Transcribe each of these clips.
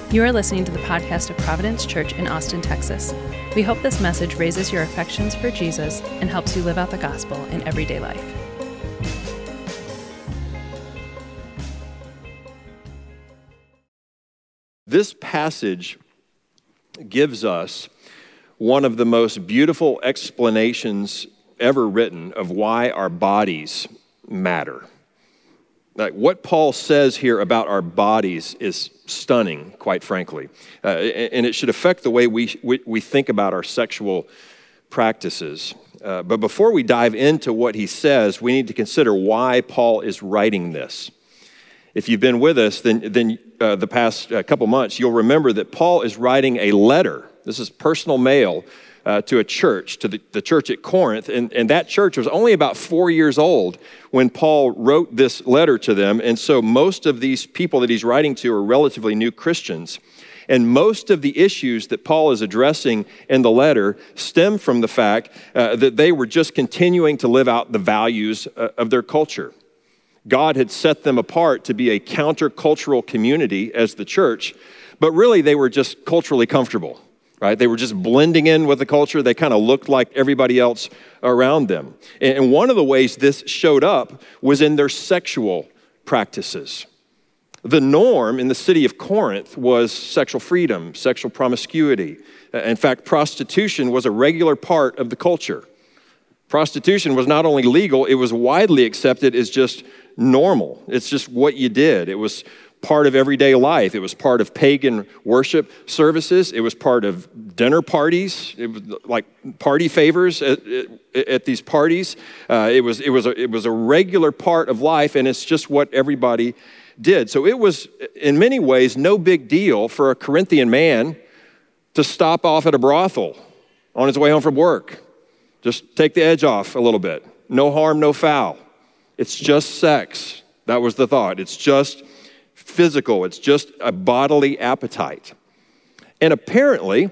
You are listening to the podcast of Providence Church in Austin, Texas. We hope this message raises your affections for Jesus and helps you live out the gospel in everyday life. This passage gives us one of the most beautiful explanations ever written of why our bodies matter. Like what Paul says here about our bodies is stunning, quite frankly, and it should affect the way we think about our sexual practices. But before we dive into what he says, we need to consider why Paul is writing this. If you've been with us, then the past couple months, you'll remember that Paul is writing a letter. This is personal mail to a church, to the church at Corinth. And that church was only about 4 years old when Paul wrote this letter to them. And so most of these people that he's writing to are relatively new Christians. And most of the issues that Paul is addressing in the letter stem from the fact that they were just continuing to live out the values of their culture. God had set them apart to be a countercultural community as the church, but really they were just culturally comfortable, right? They were just blending in with the culture. They kind of looked like everybody else around them. And one of the ways this showed up was in their sexual practices. The norm in the city of Corinth was sexual freedom, sexual promiscuity. In fact, prostitution was a regular part of the culture. Prostitution was not only legal, it was widely accepted as just normal. It's just what you did. It was part of everyday life. It was part of pagan worship services. It was part of dinner parties. It was like party favors at these parties. It was a regular part of life, and it's just what everybody did. So it was, in many ways, no big deal for a Corinthian man to stop off at a brothel on his way home from work. Just take the edge off a little bit. No harm, no foul. It's just sex. That was the thought. It's just physical. It's just a bodily appetite. And apparently,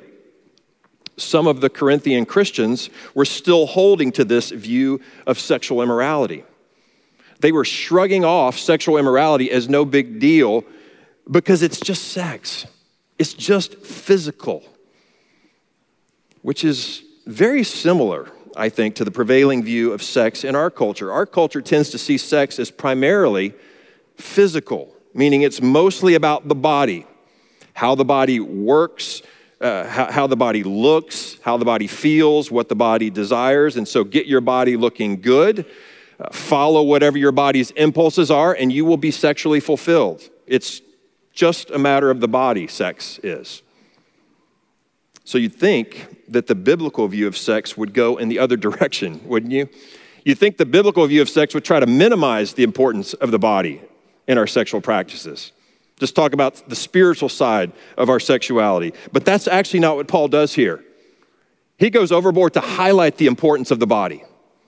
some of the Corinthian Christians were still holding to this view of sexual immorality. They were shrugging off sexual immorality as no big deal because it's just sex. It's just physical, which is very similar, I think, to the prevailing view of sex in our culture. Our culture tends to see sex as primarily physical, meaning it's mostly about the body, how the body works, how the body looks, how the body feels, what the body desires. And so get your body looking good, follow whatever your body's impulses are, and you will be sexually fulfilled. It's just a matter of the body, sex is. So you'd think that the biblical view of sex would go in the other direction, wouldn't you? You'd think the biblical view of sex would try to minimize the importance of the body in our sexual practices. Just talk about the spiritual side of our sexuality. But that's actually not what Paul does here. He goes overboard to highlight the importance of the body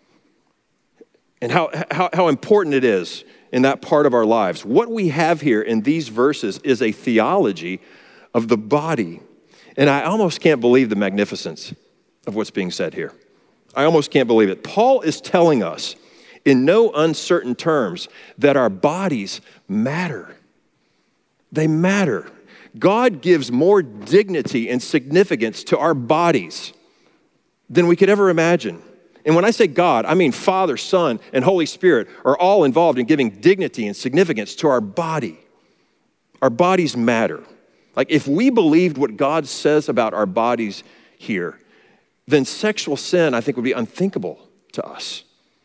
and how important it is in that part of our lives. What we have here in these verses is a theology of the body. And I almost can't believe the magnificence of what's being said here. I almost can't believe it. Paul is telling us in no uncertain terms that our bodies matter. They matter. God gives more dignity and significance to our bodies than we could ever imagine. And when I say God, I mean Father, Son, and Holy Spirit are all involved in giving dignity and significance to our body. Our bodies matter. Like if we believed what God says about our bodies here, then sexual sin, I think, would be unthinkable to us.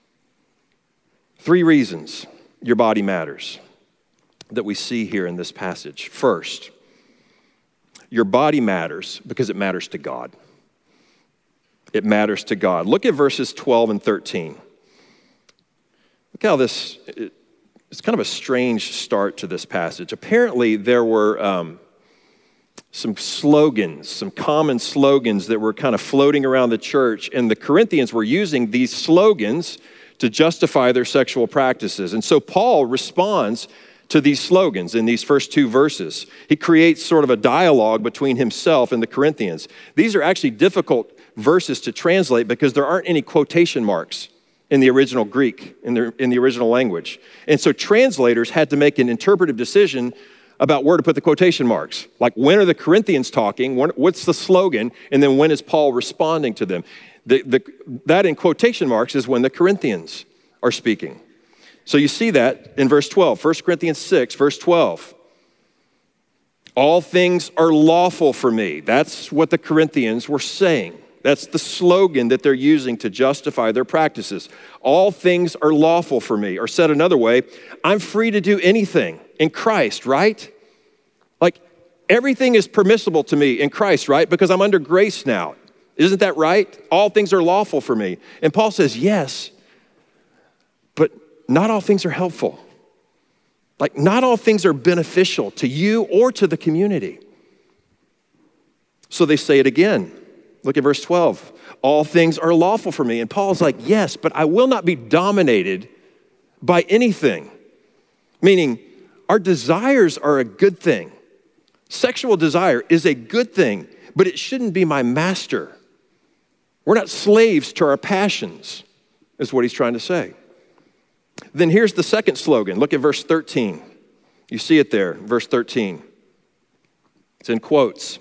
3 reasons your body matters that we see here in this passage. First, your body matters because it matters to God. It matters to God. Look at verses 12 and 13. Look how it's kind of a strange start to this passage. Apparently, there were some slogans, some common slogans that were kind of floating around the church, and the Corinthians were using these slogans to justify their sexual practices. And so Paul responds to these slogans in these first 2 verses. He creates sort of a dialogue between himself and the Corinthians. These are actually difficult verses to translate because there aren't any quotation marks in the original Greek, in the original language. And so translators had to make an interpretive decision about where to put the quotation marks. Like, when are the Corinthians talking? What's the slogan? And then when is Paul responding to them? That in quotation marks is when the Corinthians are speaking. So you see that in verse 12, 1 Corinthians 6, verse 12. All things are lawful for me. That's what the Corinthians were saying. That's the slogan that they're using to justify their practices. All things are lawful for me. Or said another way, I'm free to do anything in Christ, right? Like, everything is permissible to me in Christ, right? Because I'm under grace now. Isn't that right? All things are lawful for me. And Paul says, yes, but not all things are helpful. Like, not all things are beneficial to you or to the community. So they say it again. Look at verse 12. All things are lawful for me. And Paul's like, yes, but I will not be dominated by anything. Meaning, our desires are a good thing. Sexual desire is a good thing, but it shouldn't be my master. We're not slaves to our passions, is what he's trying to say. Then here's the second slogan. Look at verse 13. You see it there, verse 13. It's in quotes.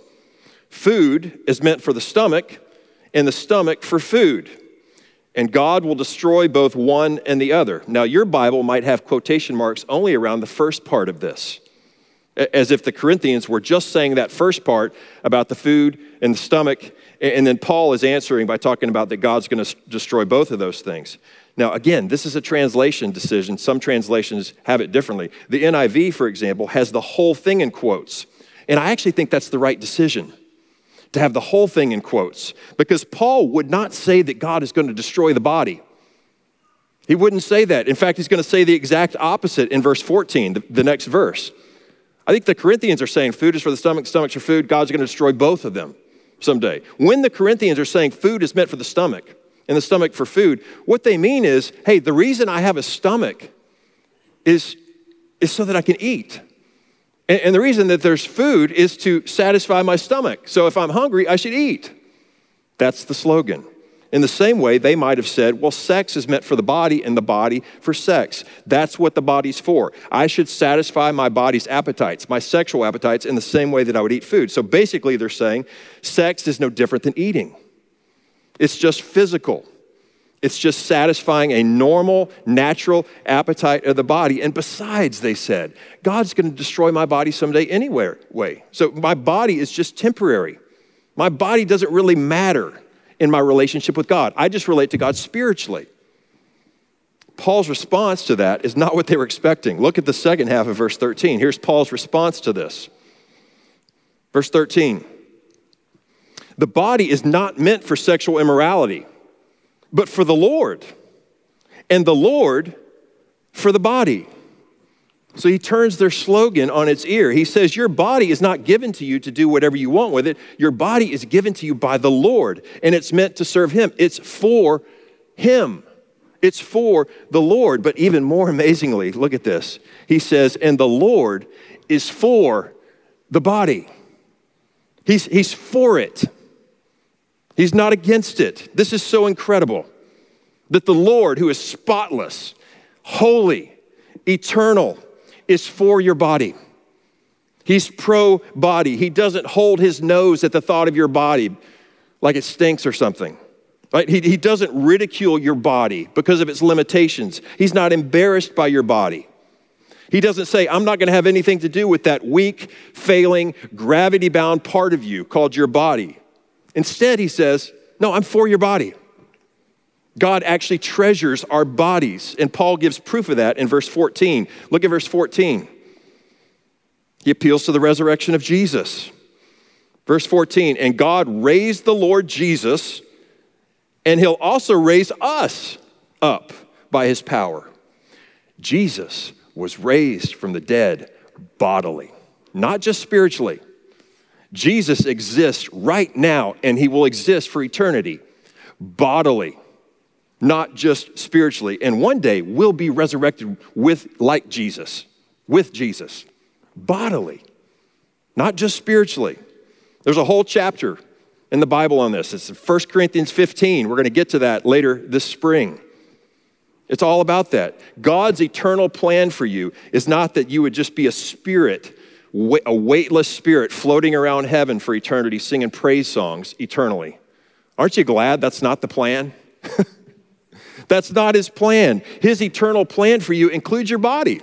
Food is meant for the stomach, and the stomach for food. And God will destroy both one and the other. Now, your Bible might have quotation marks only around the first part of this, as if the Corinthians were just saying that first part about the food and the stomach, and then Paul is answering by talking about that God's going to destroy both of those things. Now, again, this is a translation decision. Some translations have it differently. The NIV, for example, has the whole thing in quotes. And I actually think that's the right decision, to have the whole thing in quotes, because Paul would not say that God is going to destroy the body. He wouldn't say that. In fact, he's going to say the exact opposite in verse 14, the next verse. I think the Corinthians are saying food is for the stomach, stomach's for food. God's going to destroy both of them someday. When the Corinthians are saying food is meant for the stomach and the stomach for food, what they mean is, hey, the reason I have a stomach is so that I can eat. And the reason that there's food is to satisfy my stomach. So if I'm hungry, I should eat. That's the slogan. In the same way, they might have said, well, sex is meant for the body and the body for sex. That's what the body's for. I should satisfy my body's appetites, my sexual appetites, in the same way that I would eat food. So basically, they're saying sex is no different than eating. It's just physical. It's just satisfying a normal, natural appetite of the body. And besides, they said, God's going to destroy my body someday anyway. So my body is just temporary. My body doesn't really matter in my relationship with God. I just relate to God spiritually. Paul's response to that is not what they were expecting. Look at the second half of verse 13. Here's Paul's response to this. Verse 13. The body is not meant for sexual immorality, but for the Lord, and the Lord for the body. So he turns their slogan on its ear. He says, your body is not given to you to do whatever you want with it. Your body is given to you by the Lord, and it's meant to serve him. It's for him. It's for the Lord. But even more amazingly, look at this. He says, and the Lord is for the body. He's for it. He's not against it. This is so incredible that the Lord, who is spotless, holy, eternal, is for your body. He's pro-body. He doesn't hold his nose at the thought of your body like it stinks or something. Right? He doesn't ridicule your body because of its limitations. He's not embarrassed by your body. He doesn't say, I'm not going to have anything to do with that weak, failing, gravity-bound part of you called your body. Instead, he says, no, I'm for your body. God actually treasures our bodies, and Paul gives proof of that in verse 14. Look at verse 14. He appeals to the resurrection of Jesus. Verse 14, and God raised the Lord Jesus, and he'll also raise us up by his power. Jesus was raised from the dead bodily, not just spiritually. Jesus exists right now, and he will exist for eternity, bodily, not just spiritually. And one day we'll be resurrected with Jesus, bodily, not just spiritually. There's a whole chapter in the Bible on this. It's 1 Corinthians 15. We're going to get to that later this spring. It's all about that. God's eternal plan for you is not that you would just be a spirit a weightless spirit floating around heaven for eternity, singing praise songs eternally. Aren't you glad that's not the plan? That's not his plan. His eternal plan for you includes your body.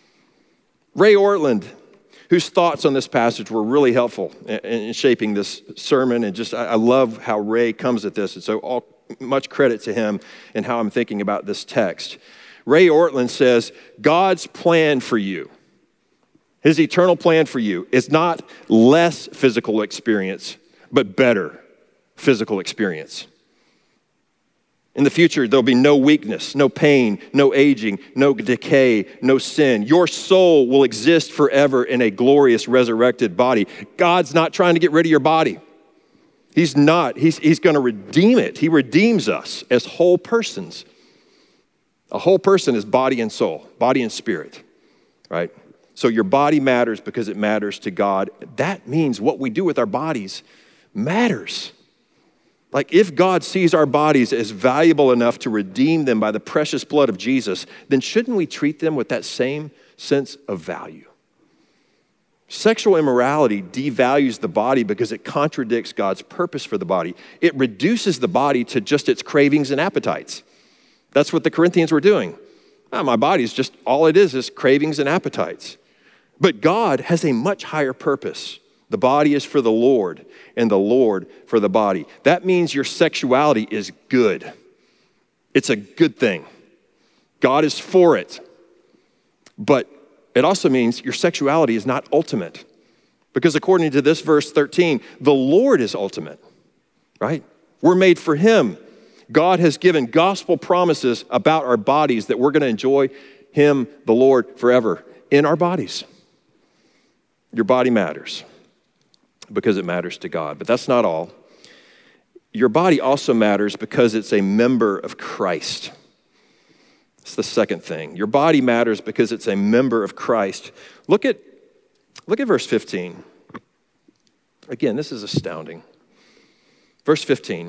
Ray Ortlund, whose thoughts on this passage were really helpful in shaping this sermon, and just I love how Ray comes at this, and so much credit to him and how I'm thinking about this text. Ray Ortlund says, God's plan for you, his eternal plan for you, is not less physical experience, but better physical experience. In the future, there'll be no weakness, no pain, no aging, no decay, no sin. Your soul will exist forever in a glorious resurrected body. God's not trying to get rid of your body. He's not. He's going to redeem it. He redeems us as whole persons. A whole person is body and soul, body and spirit, right? So your body matters because it matters to God. That means what we do with our bodies matters. Like if God sees our bodies as valuable enough to redeem them by the precious blood of Jesus, then shouldn't we treat them with that same sense of value? Sexual immorality devalues the body because it contradicts God's purpose for the body. It reduces the body to just its cravings and appetites. That's what the Corinthians were doing. My body's just, all it is cravings and appetites. But God has a much higher purpose. The body is for the Lord, and the Lord for the body. That means your sexuality is good. It's a good thing. God is for it. But it also means your sexuality is not ultimate. Because according to this verse 13, the Lord is ultimate, right? We're made for him. God has given gospel promises about our bodies that we're going to enjoy him, the Lord, forever in our bodies. Your body matters because it matters to God. But that's not all. Your body also matters because it's a member of Christ. It's the second thing. Your body matters because it's a member of Christ. Look at verse 15. Again, this is astounding. Verse 15.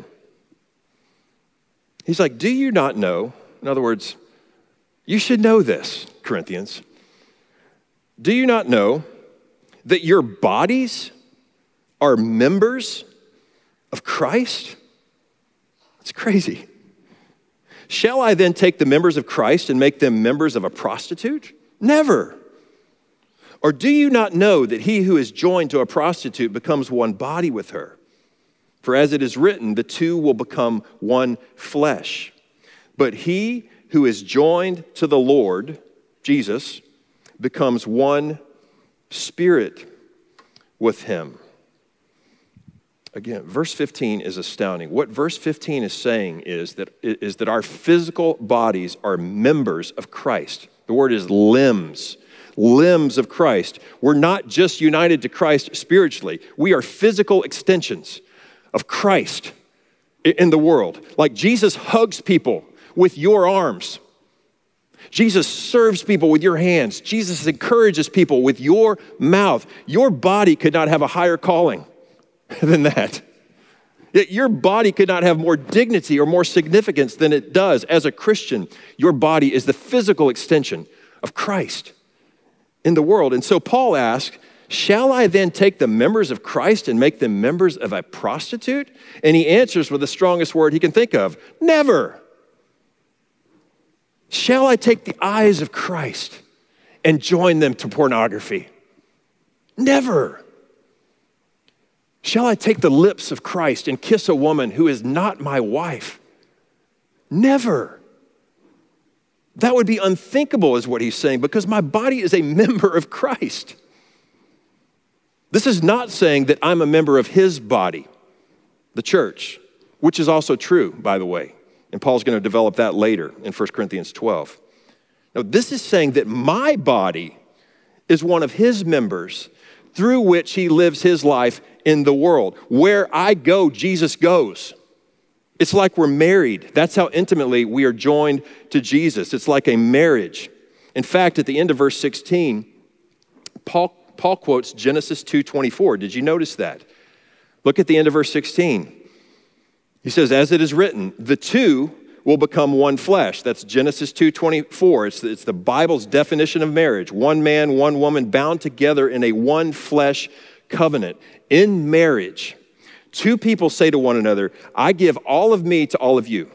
He's like, do you not know? In other words, you should know this, Corinthians. Do you not know that your bodies are members of Christ? It's crazy. Shall I then take the members of Christ and make them members of a prostitute? Never. Or do you not know that he who is joined to a prostitute becomes one body with her? For as it is written, the two will become one flesh. But he who is joined to the Lord, Jesus, becomes one spirit with him. Again, verse 15 is astounding. What verse 15 is saying is that our physical bodies are members of Christ. The word is limbs of Christ. We're not just united to Christ spiritually. We are physical extensions of Christ in the world. Like Jesus hugs people with your arms. Jesus serves people with your hands. Jesus encourages people with your mouth. Your body could not have a higher calling than that. Yet your body could not have more dignity or more significance than it does. As a Christian, your body is the physical extension of Christ in the world. And so Paul asks, shall I then take the members of Christ and make them members of a prostitute? And he answers with the strongest word he can think of, never. Shall I take the eyes of Christ and join them to pornography? Never. Shall I take the lips of Christ and kiss a woman who is not my wife? Never. That would be unthinkable, is what he's saying, because my body is a member of Christ. This is not saying that I'm a member of his body, the church, which is also true, by the way. And Paul's going to develop that later in 1 Corinthians 12. Now, this is saying that my body is one of his members through which he lives his life in the world. Where I go, Jesus goes. It's like we're married. That's how intimately we are joined to Jesus. It's like a marriage. In fact, at the end of verse 16, Paul quotes Genesis 2:24. Did you notice that? Look at the end of verse 16. He says, as it is written, the two will become one flesh. That's Genesis 2:24. It's the Bible's definition of marriage. One man, one woman bound together in a one flesh covenant. In marriage, two people say to one another, I give all of me to all of you.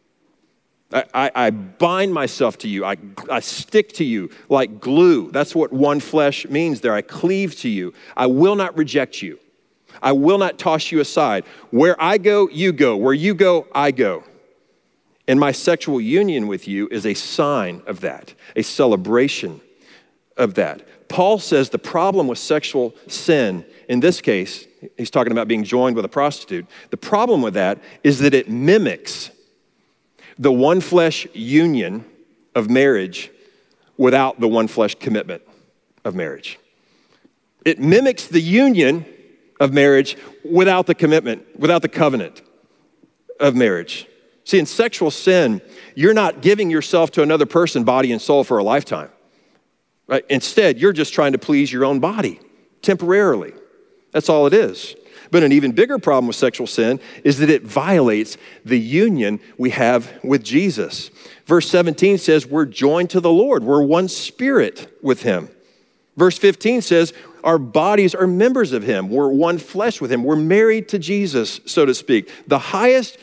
I bind myself to you. I stick to you like glue. That's what one flesh means there. I cleave to you. I will not reject you. I will not toss you aside. Where I go, you go. Where you go, I go. And my sexual union with you is a sign of that, a celebration of that. Paul says the problem with sexual sin, in this case, he's talking about being joined with a prostitute. The problem with that is that it mimics the one flesh union of marriage without the one flesh commitment of marriage. It mimics the union of marriage without the commitment, without the covenant of marriage. See, in sexual sin, you're not giving yourself to another person, body and soul, for a lifetime. Right? Instead, you're just trying to please your own body temporarily. That's all it is. But an even bigger problem with sexual sin is that it violates the union we have with Jesus. Verse 17 says we're joined to the Lord. We're one spirit with him. Verse 15 says our bodies are members of him. We're one flesh with him. We're married to Jesus, so to speak. The highest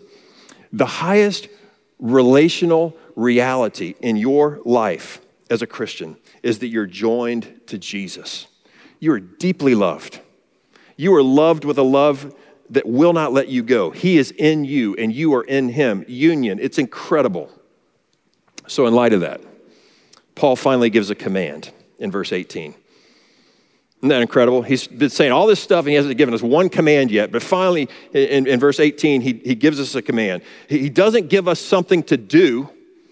relational reality in your life as a Christian is that you're joined to Jesus. You are deeply loved. You are loved with a love that will not let you go. He is in you and you are in him. Union, it's incredible. So in light of that, Paul finally gives a command in verse 18. Isn't that incredible? He's been saying all this stuff and he hasn't given us one command yet, but finally in verse 18, he gives us a command. He doesn't give us something to do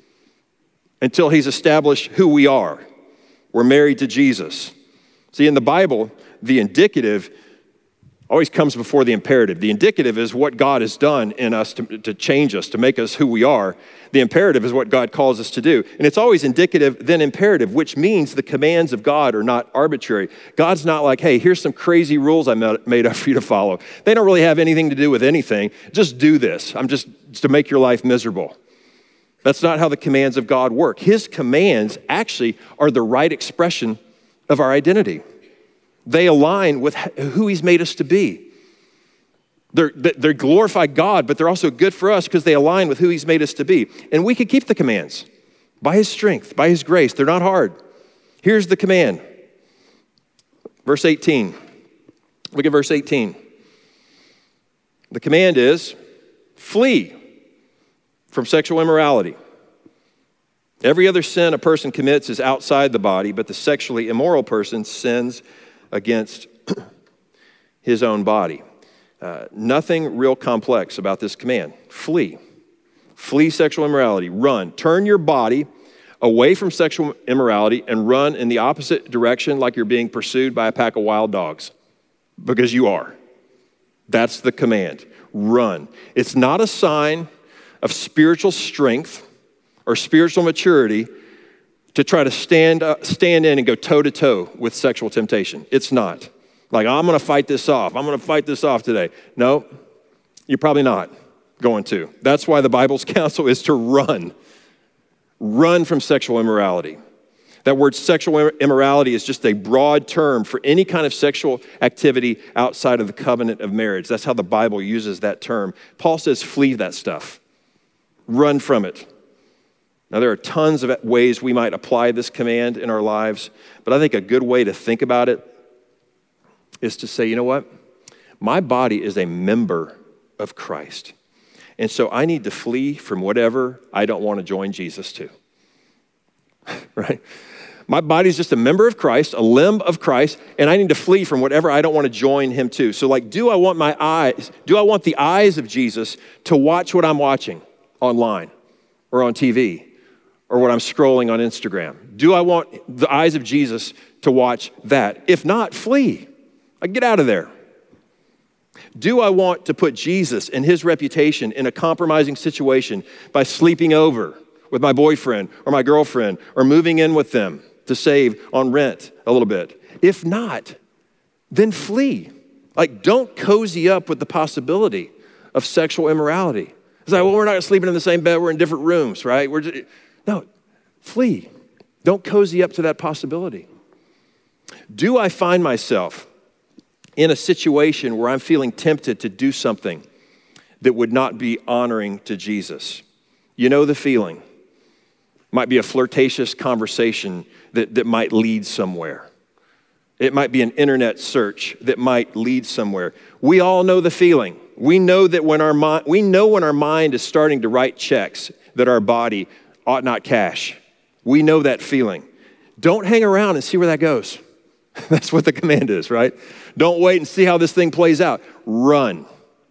until he's established who we are. We're married to Jesus. See, in the Bible, the indicative always comes before the imperative. The indicative is what God has done in us to change us, to make us who we are. The imperative is what God calls us to do. And it's always indicative, then imperative, which means the commands of God are not arbitrary. God's not like, hey, here's some crazy rules I made up for you to follow. They don't really have anything to do with anything. Just do this. I'm just to make your life miserable. That's not how the commands of God work. His commands actually are the right expression of our identity. They align with who he's made us to be. They glorify God, but they're also good for us because they align with who he's made us to be. And we can keep the commands by his strength, by his grace. They're not hard. Here's the command. Verse 18. Look at verse 18. The command is, flee from sexual immorality. Every other sin a person commits is outside the body, but the sexually immoral person sins against his own body. Nothing real complex about this command. Flee. Flee sexual immorality. Run. Turn your body away from sexual immorality and run in the opposite direction like you're being pursued by a pack of wild dogs. Because you are. That's the command. Run. It's not a sign of spiritual strength or spiritual maturity to try to stand in and go toe-to-toe with sexual temptation. It's not. Like, I'm going to fight this off. I'm going to fight this off today. No, you're probably not going to. That's why the Bible's counsel is to run. Run from sexual immorality. That word sexual immorality is just a broad term for any kind of sexual activity outside of the covenant of marriage. That's how the Bible uses that term. Paul says, flee that stuff. Run from it. Now, there are tons of ways we might apply this command in our lives, but I think a good way to think about it is to say, you know what? My body is a member of Christ. And so I need to flee from whatever I don't want to join Jesus to. Right? My body's just a member of Christ, a limb of Christ, and I need to flee from whatever I don't want to join him to. So like, do I want the eyes of Jesus to watch what I'm watching online or on TV? Or what I'm scrolling on Instagram? Do I want the eyes of Jesus to watch that? If not, flee. Get out of there. Do I want to put Jesus and his reputation in a compromising situation by sleeping over with my boyfriend or my girlfriend or moving in with them to save on rent a little bit? If not, then flee. Don't cozy up with the possibility of sexual immorality. It's like, well, we're not sleeping in the same bed. We're in different rooms, right? No, flee. Don't cozy up to that possibility. Do I find myself in a situation where I'm feeling tempted to do something that would not be honoring to Jesus? You know the feeling. Might be a flirtatious conversation that might lead somewhere. It might be an internet search that might lead somewhere. We all know the feeling. We know that when our mind is starting to write checks that our body ought not cash. We know that feeling. Don't hang around and see where that goes. That's what the command is, right? Don't wait and see how this thing plays out. Run.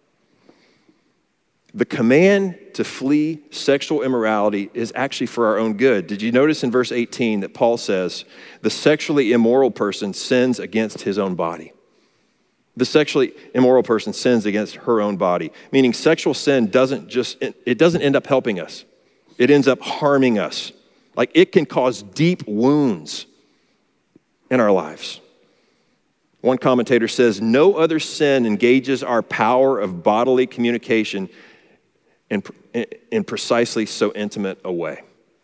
The command to flee sexual immorality is actually for our own good. Did you notice in verse 18 that Paul says, the sexually immoral person sins against his own body? The sexually immoral person sins against her own body, meaning sexual sin doesn't end up helping us. It ends up harming us. Like it can cause deep wounds in our lives. One commentator says, no other sin engages our power of bodily communication in precisely so intimate a way.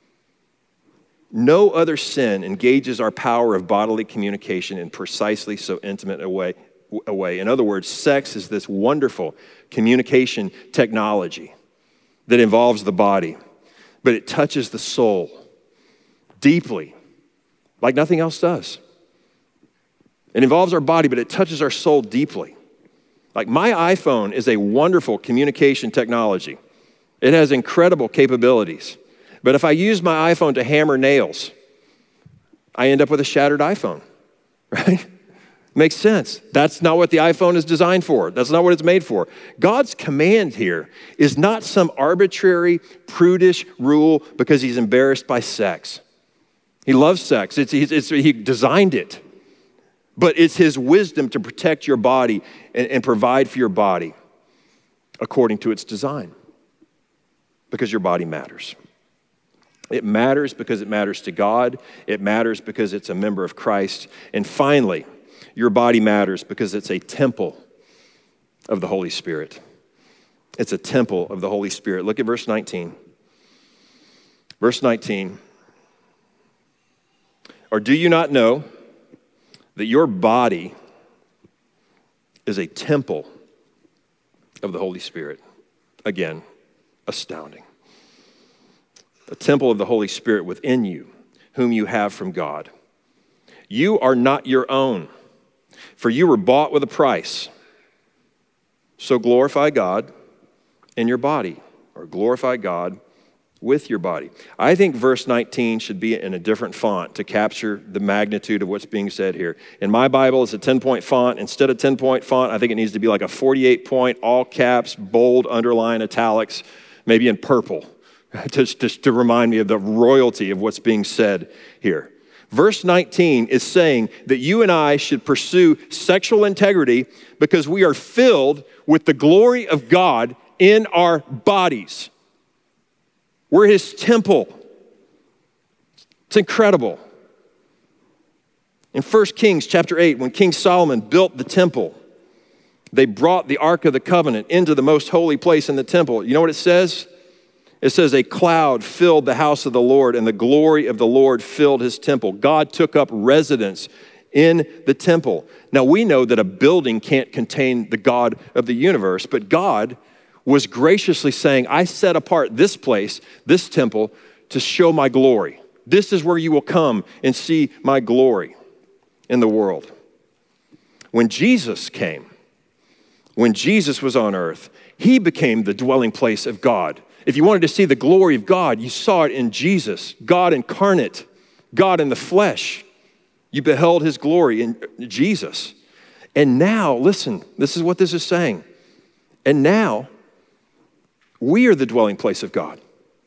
No other sin engages our power of bodily communication in precisely so intimate a way. In other words, sex is this wonderful communication technology that involves the body, but it touches the soul deeply, like nothing else does. It involves our body, but it touches our soul deeply. Like my iPhone is a wonderful communication technology. It has incredible capabilities. But if I use my iPhone to hammer nails, I end up with a shattered iPhone, right? Makes sense. That's not what the iPhone is designed for. That's not what it's made for. God's command here is not some arbitrary, prudish rule because he's embarrassed by sex. He loves sex. He designed it. But it's his wisdom to protect your body and provide for your body according to its design. Because your body matters. It matters because it matters to God. It matters because it's a member of Christ. And finally, your body matters because it's a temple of the Holy Spirit. It's a temple of the Holy Spirit. Look at verse 19. Verse 19. Or do you not know that your body is a temple of the Holy Spirit? Again, astounding. A temple of the Holy Spirit within you, whom you have from God. You are not your own, for you were bought with a price. So glorify God in your body, or glorify God with your body. I think verse 19 should be in a different font to capture the magnitude of what's being said here. In my Bible, it's a 10-point font. Instead of 10-point font, I think it needs to be like a 48-point, all caps, bold, underline, italics, maybe in purple, just to remind me of the royalty of what's being said here. Verse 19 is saying that you and I should pursue sexual integrity because we are filled with the glory of God in our bodies. We're his temple. It's incredible. In 1 Kings chapter 8, when King Solomon built the temple, they brought the Ark of the Covenant into the most holy place in the temple. You know what it says? It says, a cloud filled the house of the Lord, and the glory of the Lord filled his temple. God took up residence in the temple. Now, we know that a building can't contain the God of the universe, but God was graciously saying, I set apart this place, this temple, to show my glory. This is where you will come and see my glory in the world. When Jesus came, when Jesus was on earth, he became the dwelling place of God. If you wanted to see the glory of God, you saw it in Jesus, God incarnate, God in the flesh. You beheld his glory in Jesus. And now, listen, this is what this is saying. And now, we are the dwelling place of God.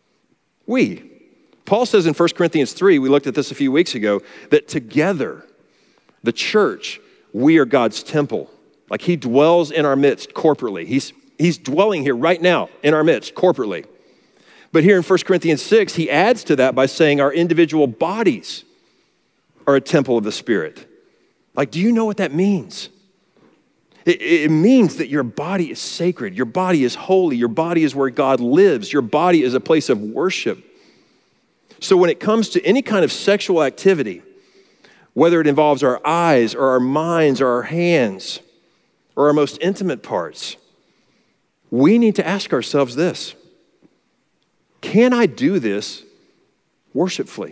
Paul says in 1 Corinthians 3, we looked at this a few weeks ago, that together, the church, we are God's temple. Like he dwells in our midst corporately. He's dwelling here right now in our midst corporately. But here in 1 Corinthians 6, he adds to that by saying our individual bodies are a temple of the Spirit. Like, do you know what that means? It means that your body is sacred. Your body is holy. Your body is where God lives. Your body is a place of worship. So when it comes to any kind of sexual activity, whether it involves our eyes or our minds or our hands or our most intimate parts, we need to ask ourselves this: can I do this worshipfully?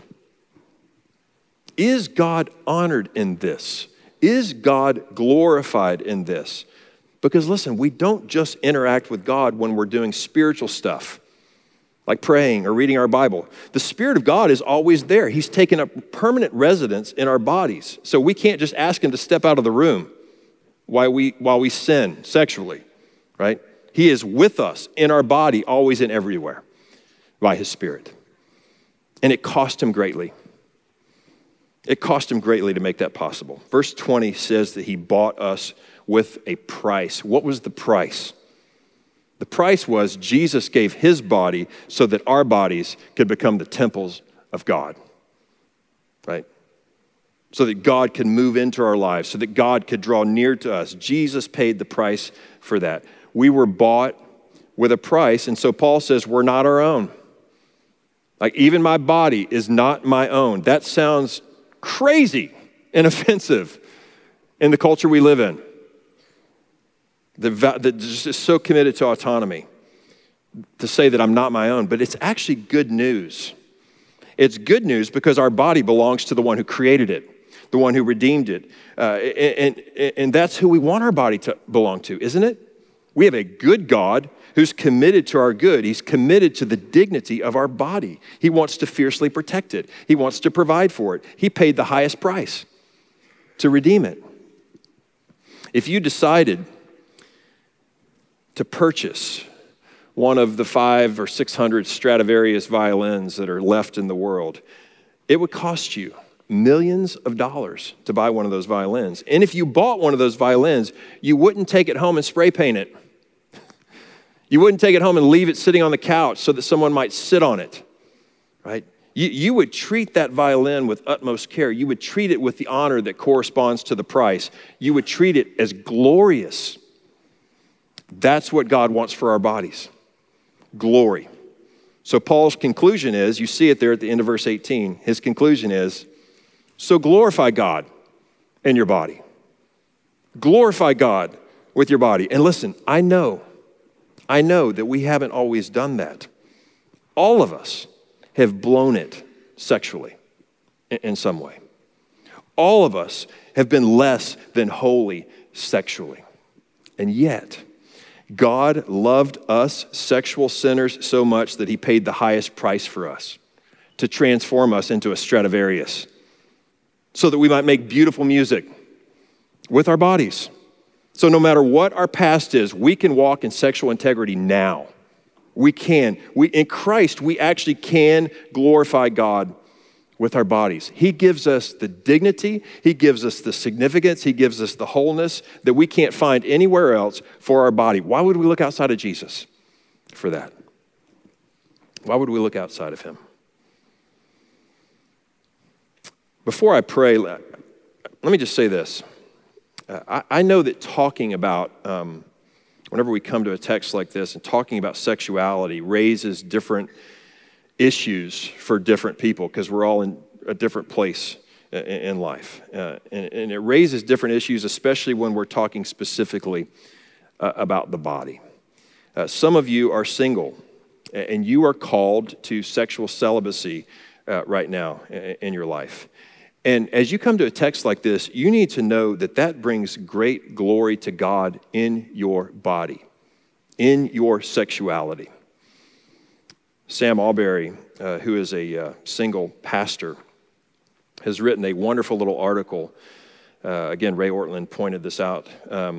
Is God honored in this? Is God glorified in this? Because listen, we don't just interact with God when we're doing spiritual stuff, like praying or reading our Bible. The Spirit of God is always there. He's taken up permanent residence in our bodies. So we can't just ask him to step out of the room while we sin sexually, right? He is with us in our body, always and everywhere, by his Spirit. And it cost him greatly. It cost him greatly to make that possible. Verse 20 says that he bought us with a price. What was the price? The price was Jesus gave his body so that our bodies could become the temples of God, right? So that God could move into our lives, so that God could draw near to us. Jesus paid the price for that. We were bought with a price, and so Paul says we're not our own. Like, even my body is not my own. That sounds crazy and offensive in the culture we live in. That just is so committed to autonomy, to say that I'm not my own. But it's actually good news. It's good news because our body belongs to the one who created it, the one who redeemed it. And that's who we want our body to belong to, isn't it? We have a good God who's committed to our good. He's committed to the dignity of our body. He wants to fiercely protect it. He wants to provide for it. He paid the highest price to redeem it. If you decided to purchase one of the 500 or 600 Stradivarius violins that are left in the world, it would cost you millions of dollars to buy one of those violins. And if you bought one of those violins, you wouldn't take it home and spray paint it. You wouldn't take it home and leave it sitting on the couch so that someone might sit on it, right? You would treat that violin with utmost care. You would treat it with the honor that corresponds to the price. You would treat it as glorious. That's what God wants for our bodies. Glory. So Paul's conclusion is, you see it there at the end of verse 18, his conclusion is, so glorify God in your body. Glorify God with your body. And listen, I know that we haven't always done that. All of us have blown it sexually in some way. All of us have been less than holy sexually. And yet, God loved us sexual sinners so much that he paid the highest price for us to transform us into a Stradivarius so that we might make beautiful music with our bodies. So no matter what our past is, we can walk in sexual integrity now. We can. In Christ, we actually can glorify God with our bodies. He gives us the dignity, he gives us the significance, he gives us the wholeness that we can't find anywhere else for our body. Why would we look outside of Jesus for that? Why would we look outside of him? Before I pray, let me just say this. I know that talking about, whenever we come to a text like this and talking about sexuality raises different issues for different people because we're all in a different place in life. And it raises different issues, especially when we're talking specifically about the body. Some of you are single and you are called to sexual celibacy right now in your life. And as you come to a text like this, you need to know that that brings great glory to God in your body, in your sexuality. Sam Allberry, who is a single pastor, has written a wonderful little article. Again, Ray Ortlund pointed this out.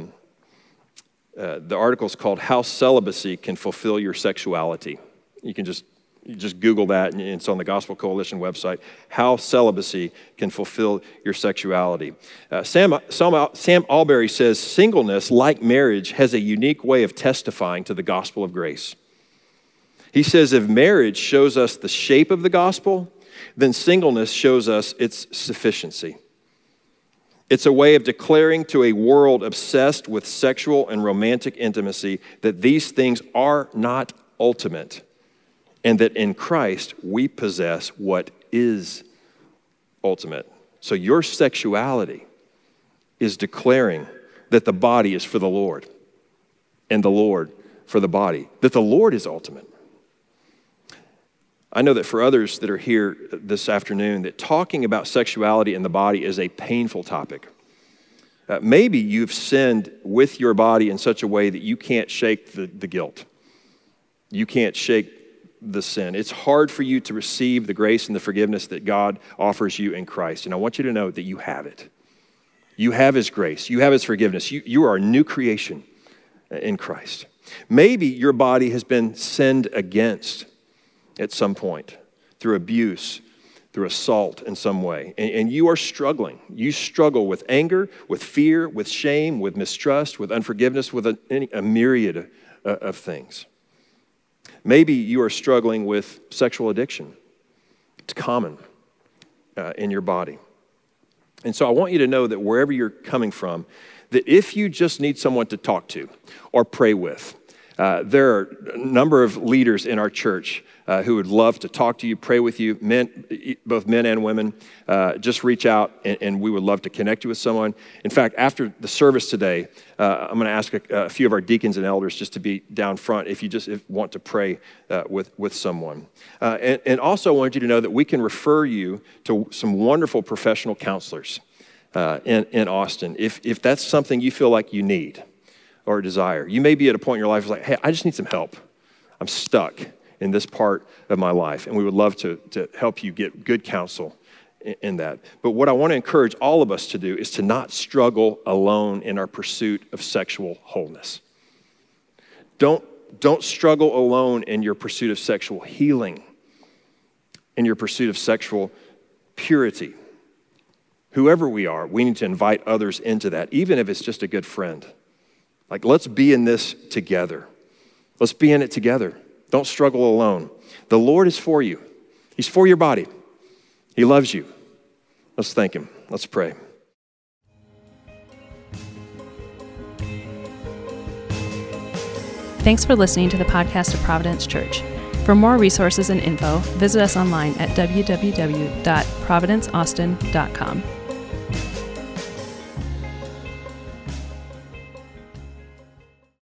The article is called How Celibacy Can Fulfill Your Sexuality. You can just Google that, and it's on the Gospel Coalition website. How celibacy can fulfill your sexuality. Sam Allberry says, singleness, like marriage, has a unique way of testifying to the gospel of grace. He says, if marriage shows us the shape of the gospel, then singleness shows us its sufficiency. It's a way of declaring to a world obsessed with sexual and romantic intimacy that these things are not ultimate, and that in Christ we possess what is ultimate. So your sexuality is declaring that the body is for the Lord, and the Lord for the body, that the Lord is ultimate. I know that for others that are here this afternoon, that talking about sexuality and the body is a painful topic. Maybe you've sinned with your body in such a way that you can't shake the guilt. You can't shake the sin. It's hard for you to receive the grace and the forgiveness that God offers you in Christ. And I want you to know that you have it. You have His grace. You have His forgiveness. You are a new creation in Christ. Maybe your body has been sinned against at some point through abuse, through assault in some way, and you are struggling. You struggle with anger, with fear, with shame, with mistrust, with unforgiveness, with a myriad of things. Maybe you are struggling with sexual addiction. It's common in your body. And so I want you to know that wherever you're coming from, that if you just need someone to talk to or pray with, there are a number of leaders in our church who would love to talk to you, pray with you, both men and women. Just reach out, and we would love to connect you with someone. In fact, after the service today, I'm going to ask a few of our deacons and elders just to be down front if you just want to pray with someone. And also I want you to know that we can refer you to some wonderful professional counselors in Austin if that's something you feel like you need or desire. You may be at a point in your life like, hey, I just need some help. I'm stuck in this part of my life, and we would love to help you get good counsel in that. But what I want to encourage all of us to do is to not struggle alone in our pursuit of sexual wholeness. Don't struggle alone in your pursuit of sexual healing, in your pursuit of sexual purity. Whoever we are, we need to invite others into that, even if it's just a good friend. Like, let's be in this together. Let's be in it together. Don't struggle alone. The Lord is for you. He's for your body. He loves you. Let's thank Him. Let's pray. Thanks for listening to the podcast of Providence Church. For more resources and info, visit us online at www.providenceaustin.com.